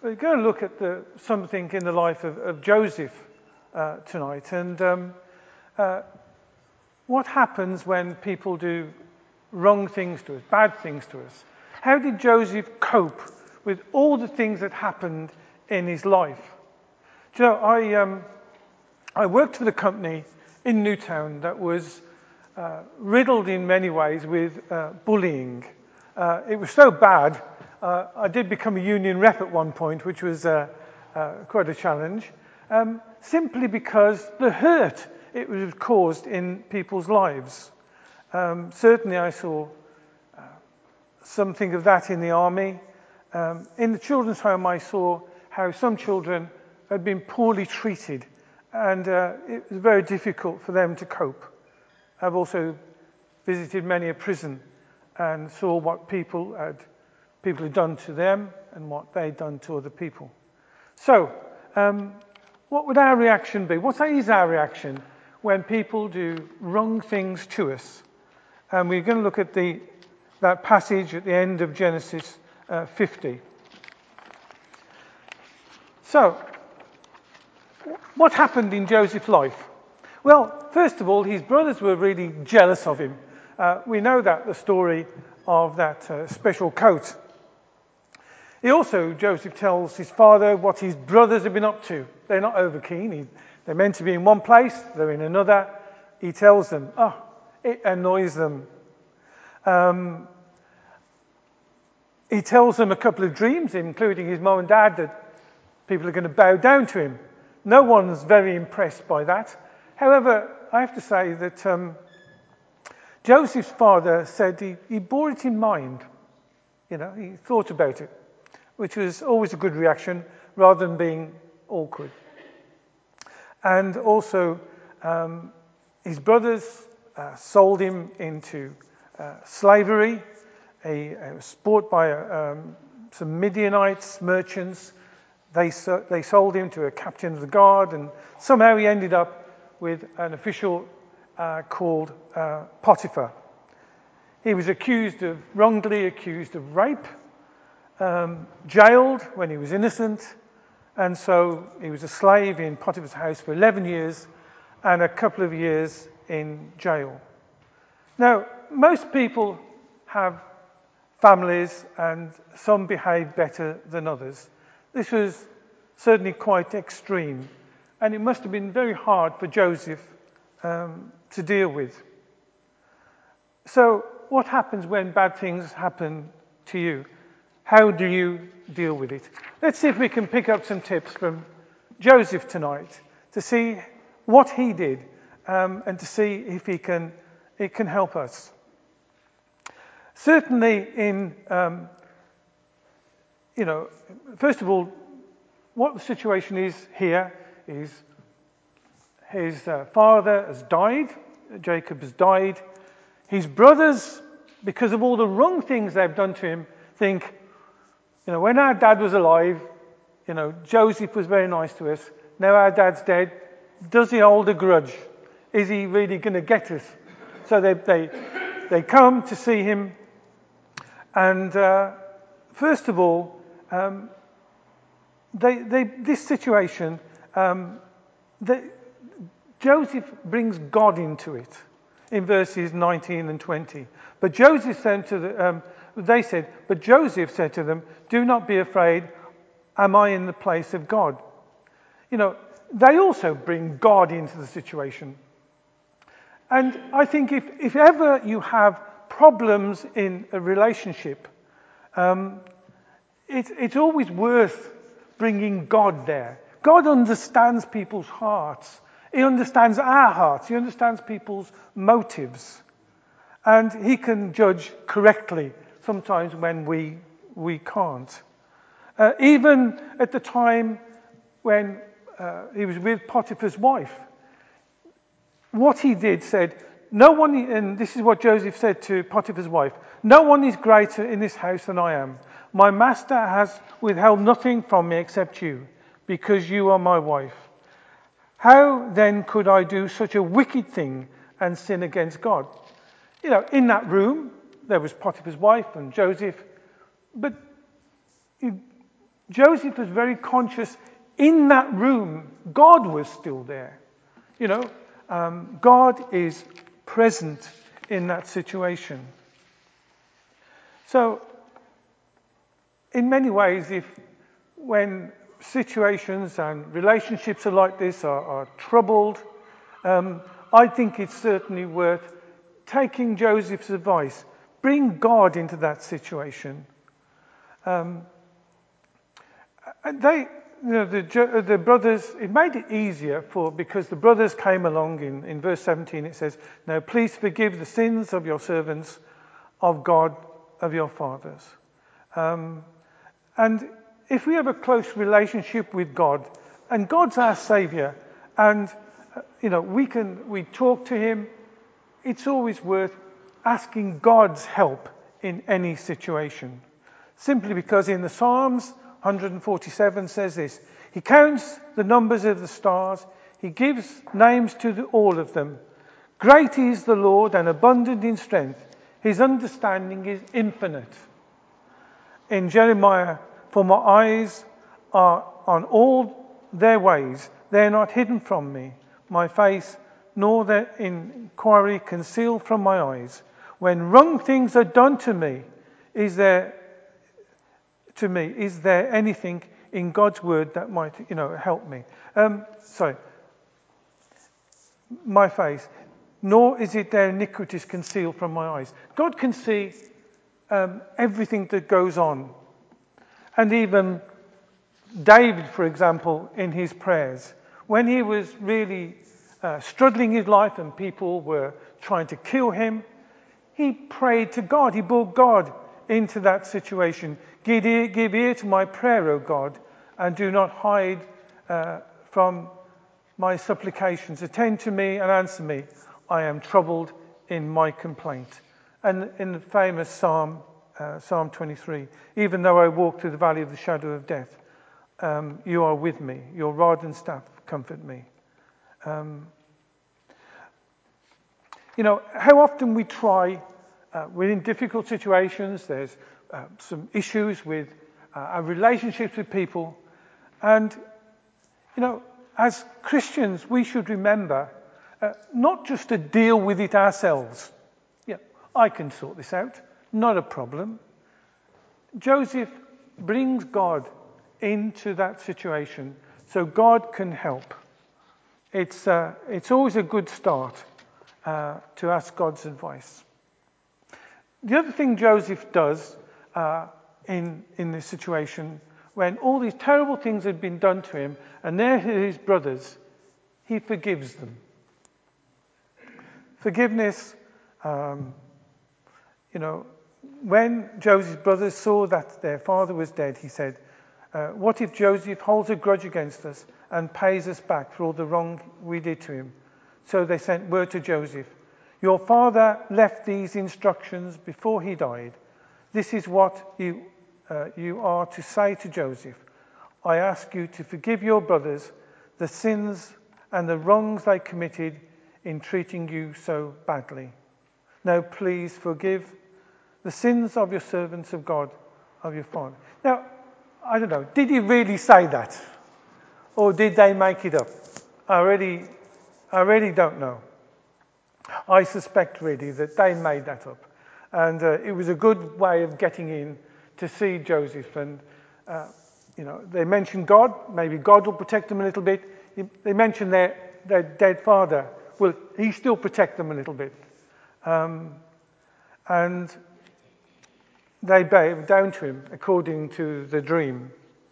We're going to look at something in the life of Joseph tonight, and what happens when people do wrong things to us, bad things to us. How did Joseph cope with all the things that happened in his life? Do you know, I worked for the company in Newtown that was riddled in many ways with bullying. It was so bad, I did become a union rep at one point, which was quite a challenge, simply because the hurt it was caused in people's lives. Certainly I saw something of that in the army. In the children's home I saw how some children had been poorly treated, and it was very difficult for them to cope. I've also visited many a prison and saw what people had done to them and what they'd done to other people. So, what would our reaction be? What is our reaction when people do wrong things to us? And we're going to look at that passage at the end of Genesis 50. So, what happened in Joseph's life? Well, first of all, his brothers were really jealous of him. We know that, the story of that special coat. Joseph tells his father what his brothers have been up to. They're not over keen. They're meant to be in one place, they're in another. He tells them, it annoys them. He tells them a couple of dreams, including his mom and dad, that people are going to bow down to him. No one's very impressed by that. However, I have to say that Joseph's father said he bore it in mind. You know, he thought about it, which was always a good reaction rather than being awkward. And also, his brothers sold him into slavery. He was bought by some Midianites, merchants. They sold him to a captain of the guard, and somehow he ended up with an official called Potiphar. He was wrongly accused of rape, jailed when he was innocent, and so he was a slave in Potiphar's house for 11 years and a couple of years in jail. Now, most people have families and some behave better than others. This was certainly quite extreme, and it must have been very hard for Joseph to deal with. So, what happens when bad things happen to you? How do you deal with it? Let's see if we can pick up some tips from Joseph tonight to see what he did and to see if it can help us. Certainly first of all, what the situation is here is his father has died, Jacob has died. His brothers, because of all the wrong things they've done to him, think, when our dad was alive, Joseph was very nice to us. Now our dad's dead. Does he hold a grudge? Is he really going to get us? So they come to see him. And first of all, this situation, Joseph brings God into it in verses 19 and 20. But Joseph said to them, "Do not be afraid. Am I in the place of God?" They also bring God into the situation. And I think if ever you have problems in a relationship, it's always worth bringing God there. God understands people's hearts. He understands our hearts. He understands people's motives. And he can judge correctly sometimes when we can't. Even at the time when he was with Potiphar's wife, what he did said, no one, and this is what Joseph said to Potiphar's wife, "No one is greater in this house than I am. My master has withheld nothing from me except you, because you are my wife. How then could I do such a wicked thing and sin against God?" In that room, there was Potiphar's wife and Joseph, but Joseph was very conscious in that room, God was still there. You know, God is present in that situation. So, in many ways, when situations and relationships are like this, are troubled, I think it's certainly worth taking Joseph's advice. Bring God into that situation. And the brothers, it made it easier because the brothers came along in verse 17. It says, "Now please forgive the sins of your servants, of God, of your fathers." And if we have a close relationship with God, and God's our Saviour, and we talk to Him, it's always worth asking God's help in any situation. Simply because in the Psalms, 147 says this: "He counts the numbers of the stars, He gives names to all of them. Great is the Lord and abundant in strength. His understanding is infinite." In Jeremiah, "For my eyes are on all their ways, they are not hidden from me. My face nor their inquiry concealed from my eyes. When wrong things are done to me, is there anything in God's word that might, help me?" My face, nor is it their iniquities concealed from my eyes. God can see everything that goes on. And even David, for example, in his prayers, when he was really struggling his life and people were trying to kill him, he prayed to God. He brought God into that situation. Give ear to my prayer, O God, and do not hide from my supplications. Attend to me and answer me. I am troubled in my complaint. And in the famous Psalm 23, "Even though I walk through the valley of the shadow of death, you are with me. Your rod and staff comfort me." How often we try, we're in difficult situations, there's some issues with our relationships with people, and, as Christians, we should remember not just to deal with it ourselves. Yeah, I can sort this out, not a problem. Joseph brings God into that situation so God can help. It's always a good start to ask God's advice. The other thing Joseph does in this situation, when all these terrible things had been done to him, and they're his brothers, he forgives them. Forgiveness, when Joseph's brothers saw that their father was dead, he said, "What if Joseph holds a grudge against us and pays us back for all the wrong we did to him?" So they sent word to Joseph, "Your father left these instructions before he died. This is what you are to say to Joseph. I ask you to forgive your brothers the sins and the wrongs they committed in treating you so badly. Now please forgive the sins of your servants of God, of your father." Now, I don't know, did he really say that? Or did they make it up? I really don't know. I suspect really that they made that up. And it was a good way of getting in to see Joseph. And, they mentioned God. Maybe God will protect them a little bit. They mentioned their dead father. Will he still protect them a little bit? And they bowed down to him according to the dream.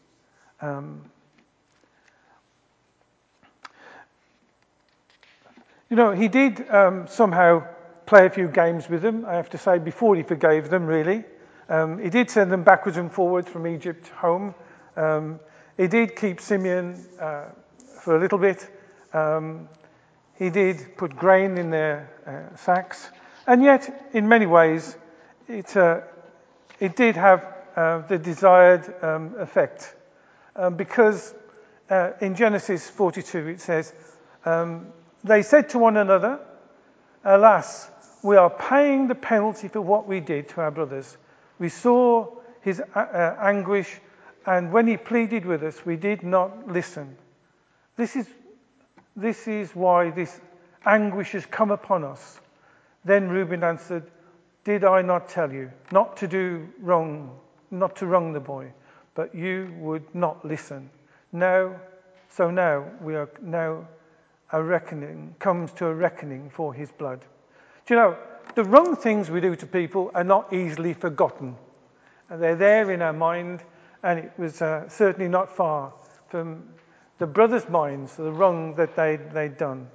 He did somehow play a few games with them, I have to say, before he forgave them, really. He did send them backwards and forwards from Egypt home. He did keep Simeon for a little bit. He did put grain in their sacks. And yet, in many ways, it did have the desired effect. Because in Genesis 42 it says, they said to one another, "Alas, we are paying the penalty for what we did to our brothers. We saw his anguish And when he pleaded with us, we did not listen. This is why this anguish has come upon us. Then Reuben answered, did I not tell you not to do wrong, not to wrong the boy, but you would not listen? Now we are now a reckoning, comes to a reckoning for his blood. Do you know, the wrong things we do to people are not easily forgotten. They're there in our mind, and it was certainly not far from the brothers' minds, the wrong that they'd done.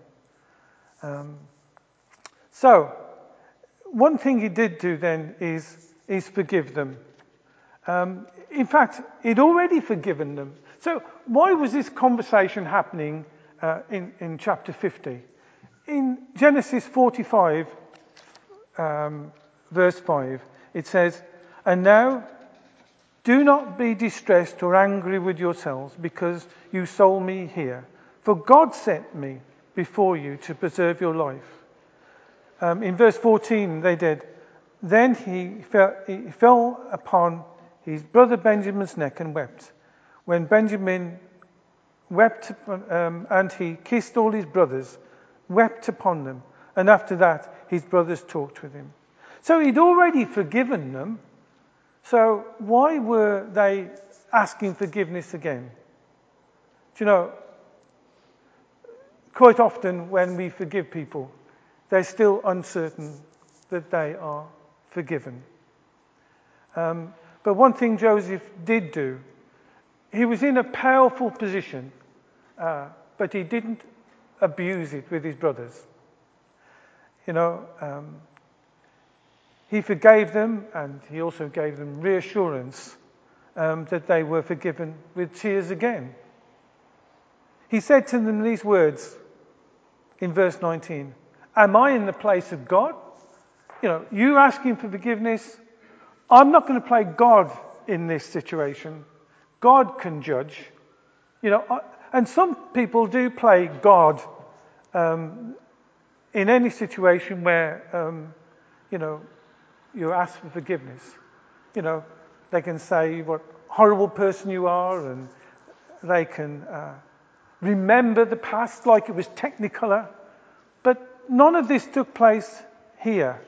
So, one thing he did do then is forgive them. In fact, he'd already forgiven them. So why was this conversation happening in chapter 50? In Genesis 45, verse 5, it says, and now do not be distressed or angry with yourselves because you sold me here. For God sent me before you to preserve your life. In verse 14, they did. Then he fell upon his brother Benjamin's neck and wept. When Benjamin wept, and he kissed all his brothers, wept upon them. And after that, his brothers talked with him. So he'd already forgiven them. So why were they asking forgiveness again? Do you know, quite often when we forgive people, they're still uncertain that they are forgiven. But one thing Joseph did do, he was in a powerful position, but he didn't abuse it with his brothers. You know, he forgave them, and he also gave them reassurance that they were forgiven with tears again. He said to them these words in verse 19, am I in the place of God? You know, you asking for forgiveness. I'm not going to play God in this situation. God can judge. You know, and some people do play God in any situation where, you know, you ask for forgiveness. You know, they can say what horrible person you are, and they can remember the past like it was Technicolor. But none of this took place here.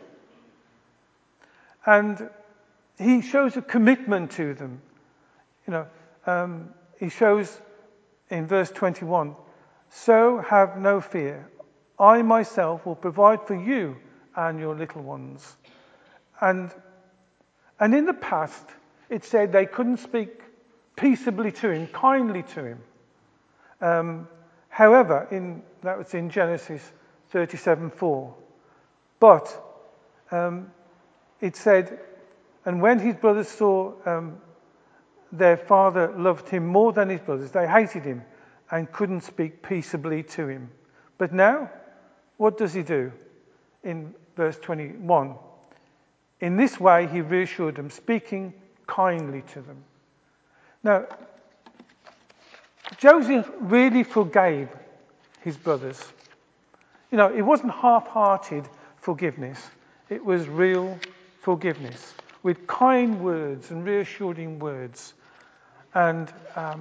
And he shows a commitment to them. You know, he shows in verse 21, so have no fear. I myself will provide for you and your little ones. And in the past, it said they couldn't speak peaceably to him, kindly to him. However, that was in Genesis 37:4. But it said, and when his brothers saw their father loved him more than his brothers, they hated him and couldn't speak peaceably to him. But now, what does he do? In verse 21, in this way he reassured them, speaking kindly to them. Now, Joseph really forgave his brothers. You know, it wasn't half-hearted forgiveness. It was real forgiveness with kind words and reassuring words. And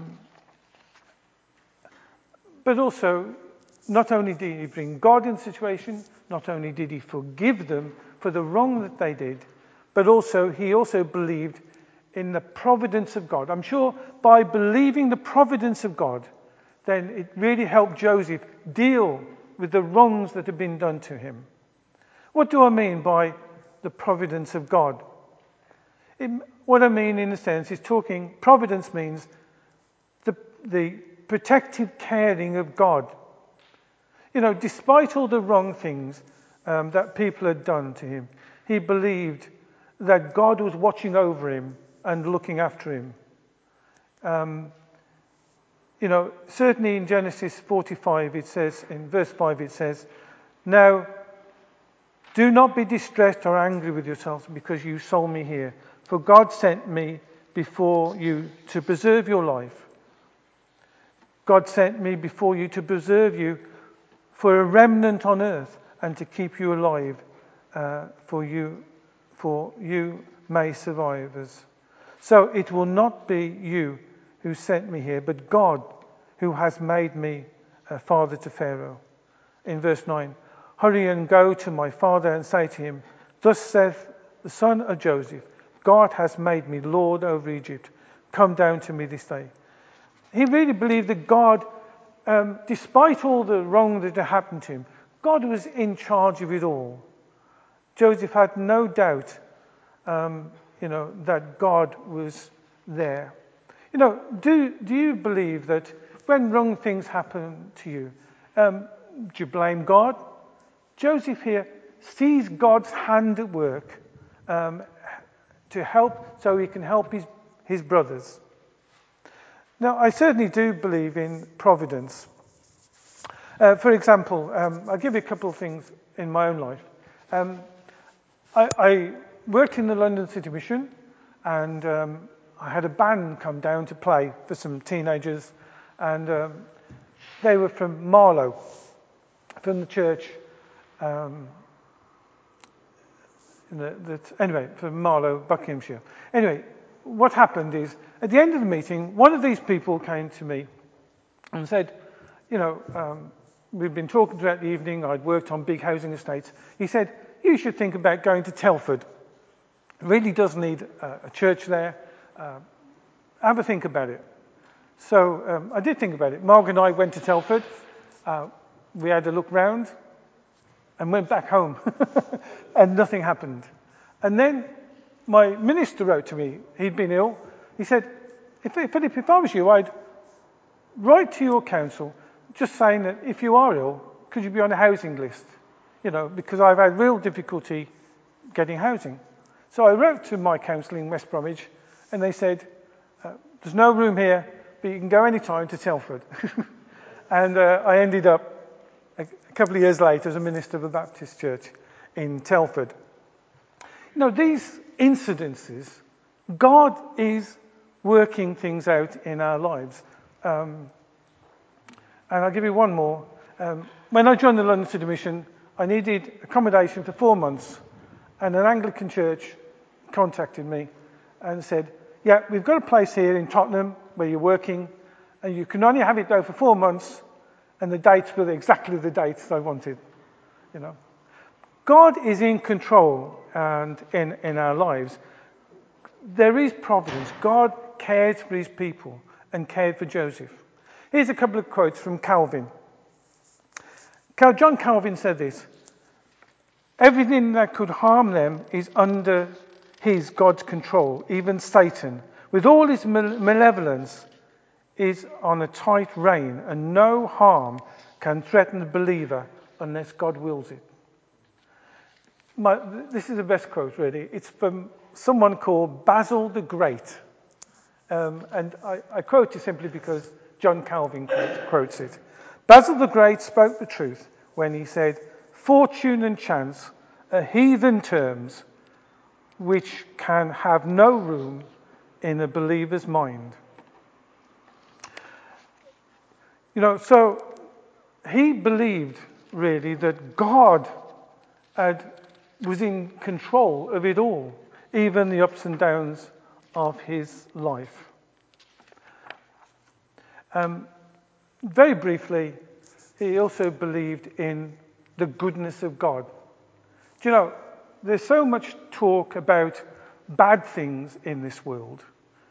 but also, not only did he bring God in the situation, not only did he forgive them for the wrong that they did, but he also believed in the providence of God. I'm sure by believing the providence of God, then it really helped Joseph deal with the wrongs that had been done to him. What do I mean by the providence of God? What I mean, in a sense, is providence means the protective caring of God. You know, despite all the wrong things that people had done to him, he believed that God was watching over him and looking after him. You know, certainly in Genesis 45, it says, in verse 5, it says, now, do not be distressed or angry with yourselves because you sold me here. For God sent me before you to preserve your life. God sent me before you to preserve you for a remnant on earth and to keep you alive, for you may survive us. So it will not be you who sent me here, but God who has made me a father to Pharaoh. In verse 9, hurry and go to my father and say to him, thus saith the son of Joseph, God has made me Lord over Egypt. Come down to me this day. He really believed that God, despite all the wrong that had happened to him, God was in charge of it all. Joseph had no doubt, that God was there. Do you believe that when wrong things happen to you, do you blame God? Joseph here sees God's hand at work to help, so he can help his brothers. Now, I certainly do believe in providence. For example, I'll give you a couple of things in my own life. I worked in the London City Mission, and I had a band come down to play for some teenagers, and they were from Marlow, from the church. From Marlow, Buckinghamshire. Anyway, what happened is, at the end of the meeting, one of these people came to me and said, we've been talking throughout the evening, I'd worked on big housing estates. He said, you should think about going to Telford. It really does need a church there. Have a think about it. So I did think about it. Marg and I went to Telford. We had a look round and went back home. And nothing happened. And then my minister wrote to me. He'd been ill. He said, Philip, if I was you, I'd write to your council just saying that if you are ill, could you be on a housing list? Because I've had real difficulty getting housing. So I wrote to my council in West Bromwich, and they said, there's no room here, but you can go any time to Telford. And I ended up, a couple of years later, as a minister of a Baptist church in Telford. These incidences, God is working things out in our lives. And I'll give you one more. When I joined the London City Mission, I needed accommodation for 4 months, and an Anglican church contacted me and said, yeah, we've got a place here in Tottenham where you're working, and you can only have it though for 4 months, and the dates were exactly the dates I wanted. God is in control and in our lives. There is providence. God cares for his people and cared for Joseph. Here's a couple of quotes from Calvin. John Calvin said this: everything that could harm them is under God's control. Even Satan, with all his malevolence, is on a tight rein, and no harm can threaten the believer unless God wills it. This is the best quote, really. It's from someone called Basil the Great. And I quote it simply because John Calvin quotes it. Basil the Great spoke the truth when he said, fortune and chance are heathen terms which can have no room in a believer's mind. So he believed really that God was in control of it all, even the ups and downs of his life. Very briefly, he also believed in the goodness of God. There's so much talk about bad things in this world.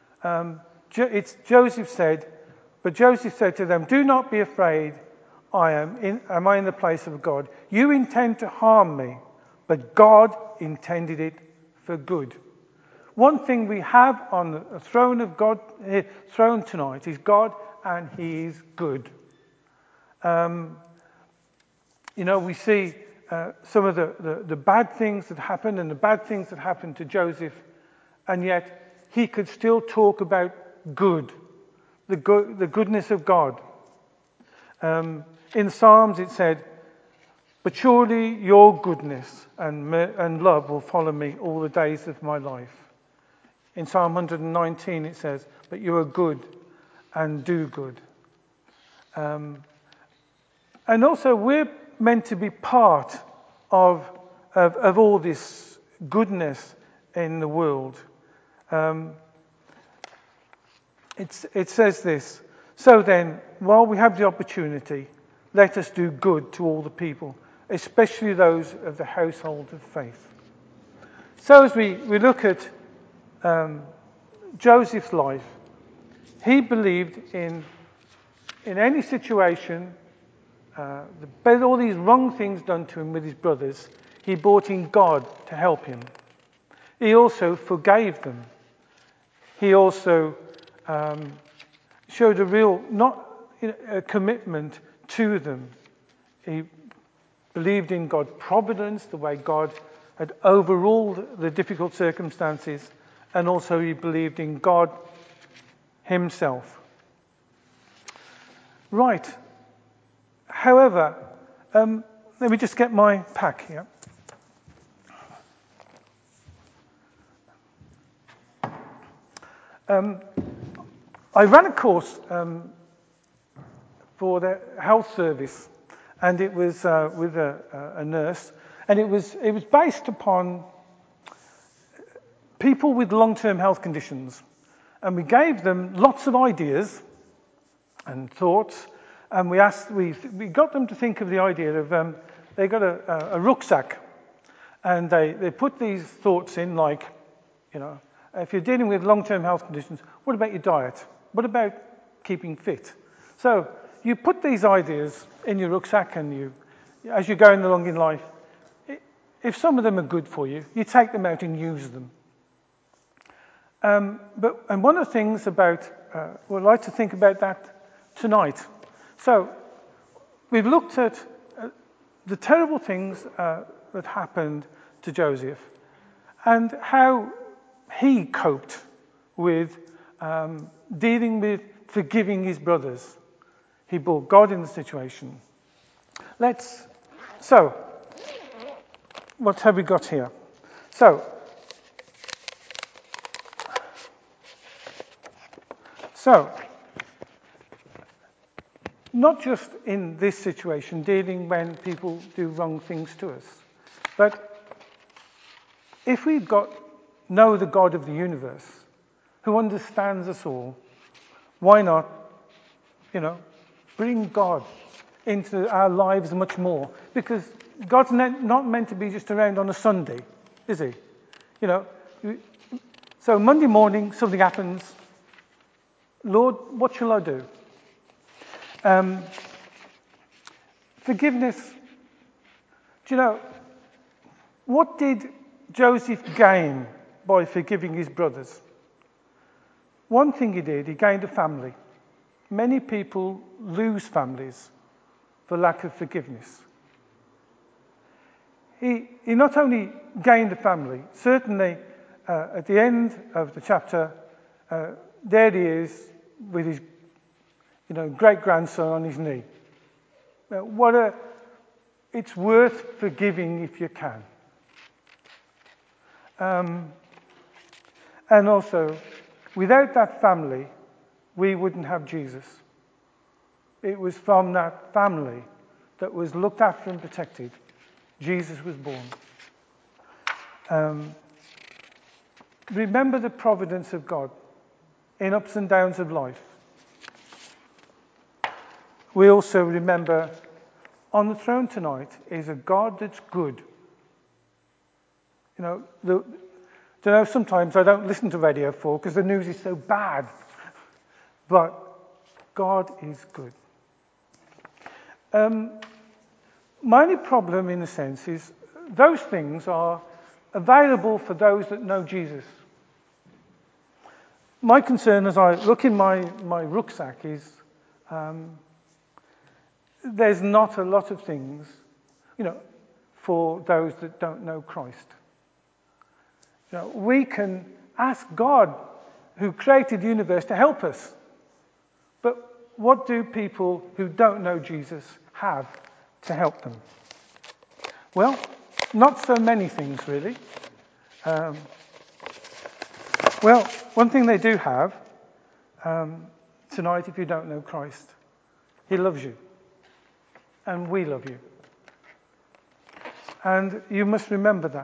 Joseph said to them, do not be afraid, am I in the place of God? You intend to harm me, but God intended it for good. One thing we have on the throne of God, throne tonight, is God, and he is good. We see some of the bad things that happened and the bad things that happened to Joseph, and yet he could still talk about good, the goodness of God. In Psalms it said, but surely your goodness and love will follow me all the days of my life. In Psalm 119 it says, but you are good and do good. And also we're meant to be part of all this goodness in the world. it says this: "So then, while we have the opportunity, let us do good to all the people, especially those of the household of faith." So as we look at Joseph's life, he believed in any situation, despite all these wrong things done to him with his brothers, he brought in God to help him. He also forgave them. He also showed a commitment to them. He believed in God's providence, the way God had overruled the difficult circumstances, and also he believed in God himself. Right. However, let me just get my pack here. I ran a course for the health service, and it was with a nurse, and it was based upon people with long-term health conditions, and we gave them lots of ideas and thoughts, and we got them to think of the idea of they got a rucksack, and they put these thoughts in, like, if you're dealing with long-term health conditions, what about your diet? What about keeping fit? So you put these ideas in your rucksack, and as you're going along in life, if some of them are good for you, you take them out and use them. And one of the things we'd like to think about that tonight. So we've looked at the terrible things that happened to Joseph and how he coped with dealing with forgiving his brothers. He brought God in the situation. So, what have we got here? So, not just in this situation, dealing when people do wrong things to us, but if we know the God of the universe, who understands us all, why not, bring God into our lives much more? Because God's not meant to be just around on a Sunday, is he? So Monday morning, something happens. Lord, what shall I do? Forgiveness. Do you know, what did Joseph gain by forgiving his brothers? One thing he did, he gained a family. Many people lose families for lack of forgiveness. He not only gained a family, certainly at the end of the chapter, there he is with his great-grandson on his knee. It's worth forgiving if you can. And also, without that family, we wouldn't have Jesus. It was from that family that was looked after and protected Jesus was born. Remember the providence of God in ups and downs of life. We also remember on the throne tonight is a God that's good. Sometimes I don't listen to Radio 4 because the news is so bad. But God is good. My only problem, in a sense, is those things are available for those that know Jesus. My concern as I look in my rucksack is there's not a lot of things, for those that don't know Christ. We can ask God, who created the universe, to help us. But what do people who don't know Jesus have to help them? Well, not so many things, really. One thing they do have tonight, if you don't know Christ, he loves you. And we love you. And you must remember that.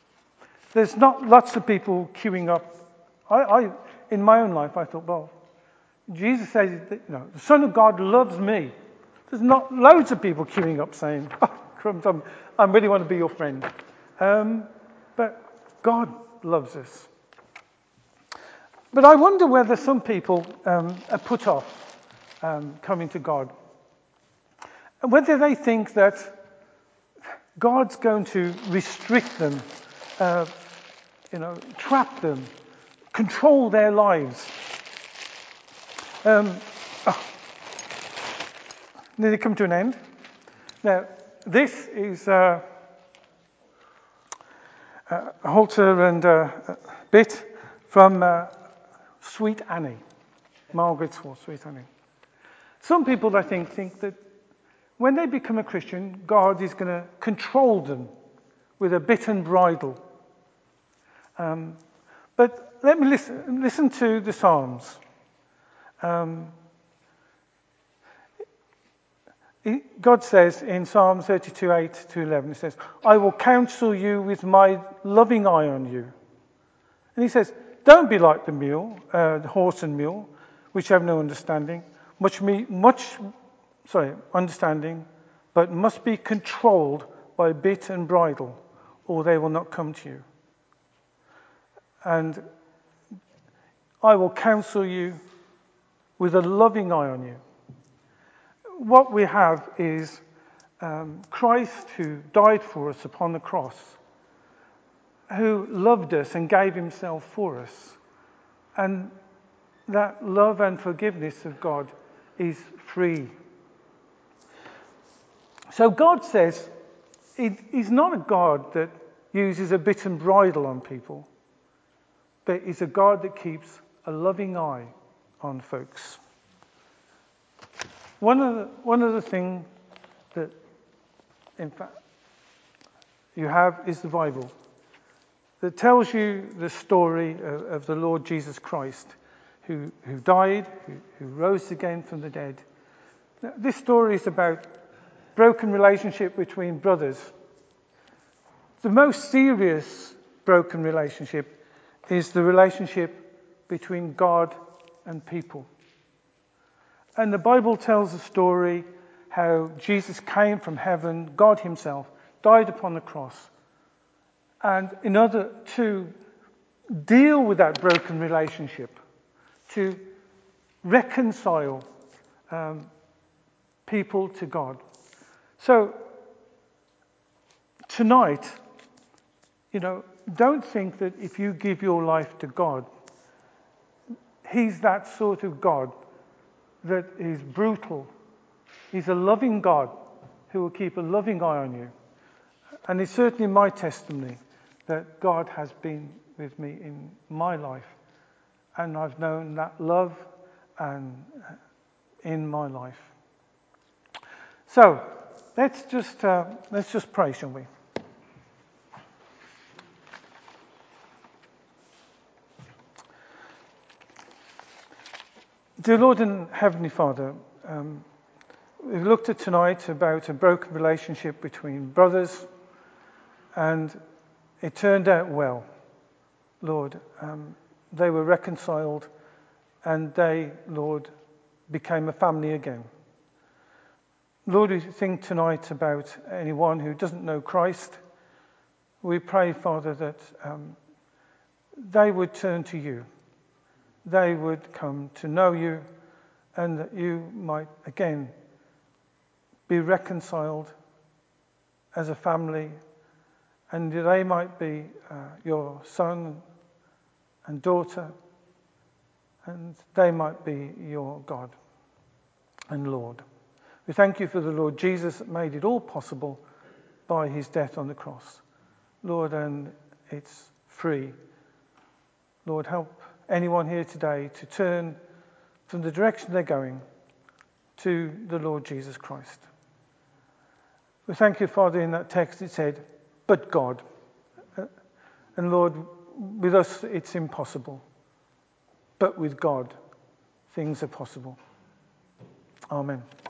There's not lots of people queuing up. In my own life, I thought, well, Jesus says, the Son of God loves me. There's not loads of people queuing up saying, oh, crumbs, I really want to be your friend. But God loves us. But I wonder whether some people are put off coming to God. And whether they think that God's going to restrict them, trap them, control their lives. Nearly come to an end. Now, this is a halter and a bit from Sweet Annie, Margaret's or Sweet Annie. Some people, I think that when they become a Christian, God is going to control them with a bit and bridle. But let me listen to the Psalms. God says in Psalm 32:8-11, He says, I will counsel you with my loving eye on you. And He says, don't be like the horse and mule, which have no understanding, understanding, but must be controlled by bit and bridle, or they will not come to you. And I will counsel you with a loving eye on you. What we have is Christ who died for us upon the cross, who loved us and gave himself for us. And that love and forgiveness of God is free. So God says he's not a God that uses a bit and bridle on people, but he's a God that keeps a loving eye on folks. One of the things that, in fact, you have is the Bible that tells you the story of the Lord Jesus Christ, who died, who rose again from the dead. Now, this story is about broken relationship between brothers. The most serious broken relationship is the relationship between God and people. And the Bible tells a story how Jesus came from heaven, God himself, died upon the cross. And in order to deal with that broken relationship, to reconcile people to God. So tonight, don't think that if you give your life to God, he's that sort of God that is brutal. He's a loving God who will keep a loving eye on you. And it's certainly my testimony that God has been with me in my life. And I've known that love and in my life. So let's just pray, shall we? Dear Lord and Heavenly Father, we've looked at tonight about a broken relationship between brothers, and it turned out well, Lord. They were reconciled, and they, Lord, became a family again. Lord, we think tonight about anyone who doesn't know Christ. We pray, Father, that they would turn to you. They would come to know you, and that you might again be reconciled as a family, and they might be your son and daughter, and they might be your God and Lord. We thank you for the Lord Jesus that made it all possible by his death on the cross. Lord, and it's free. Lord, help anyone here today to turn from the direction they're going to the Lord Jesus Christ. We thank you, Father, in that text it said, but God. And Lord, with us it's impossible. But with God, things are possible. Amen.